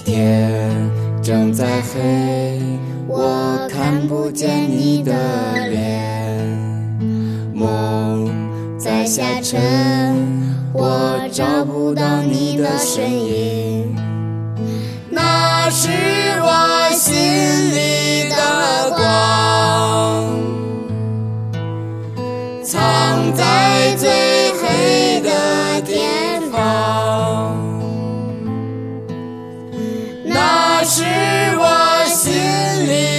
天正在黑，我看不见你的脸，梦在下沉，我找不到你的身影，那是我心里的光，藏在最黑的地方，那是我心里